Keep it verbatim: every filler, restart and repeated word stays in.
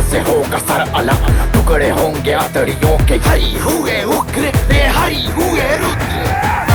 से होगा सर अलग, टुकड़े होंगे आतड़ियों के, हरी हुए उग्र रे हरी हुए रुद्र।